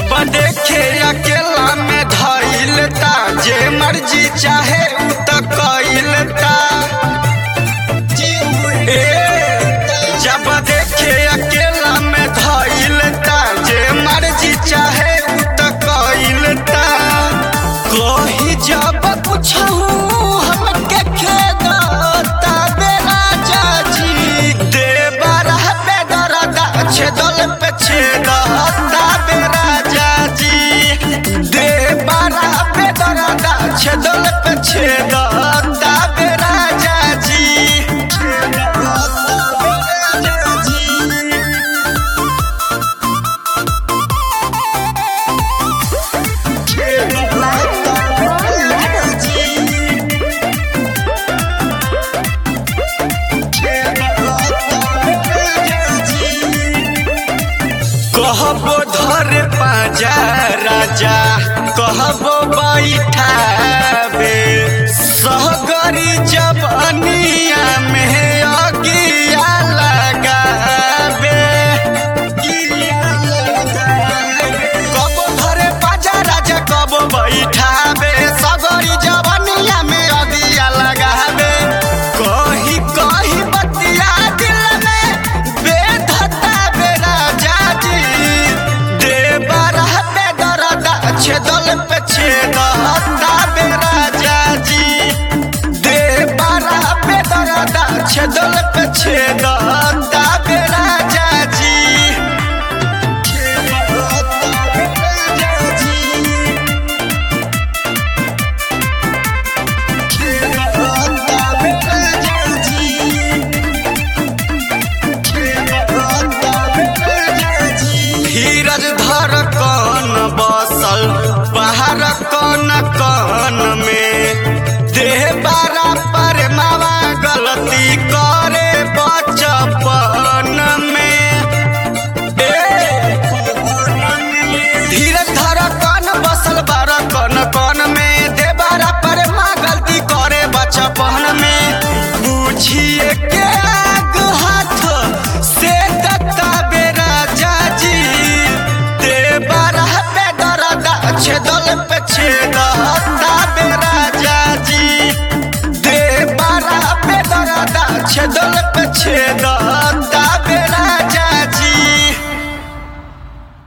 जब देखे अकेला में धइलता जे मर्जी चाहे उ त कइलता। जब देखे अकेला में धइलता जे मर्जी चाहे उ त कइलता। कही जब पूछहु हमके खेदता बेरा जाजी देवर पे दरदा छेदल पे छेदता बेरा जाजी देवर पे दरदा छेदल पे छेदता बेरा जाजी। कहबो धर पाजा राजा कहबो बैठाबे सहगरी जबनिया में अगिया लगाबे। कहबो धर पाजा राजा कहबो बैठाबे सहगरी जबनिया में अगिया लगाबे। कही कही बतिया दिल में बेधता बेरा जाजी देवर पे दरदा छेदल पे छेदता बेरा जाजी देवर पे दरदा छेदल पे छेदता बेरा जाजी। धीरज धर कौन बसल बाहर कौन कौन में देह बारा पर मावा गलती करे बचपन में। धीरज धर कौन बसल बारा कौन कौन में देह बारा पर माँ गलती करे बचपन में। पूछिए के आग हाथ से दत्ता बेरा जाजी देवर पे दरदा छेदल पे छेदता बेरा जाजी देवर पे दरदा छेदल पे छेदता।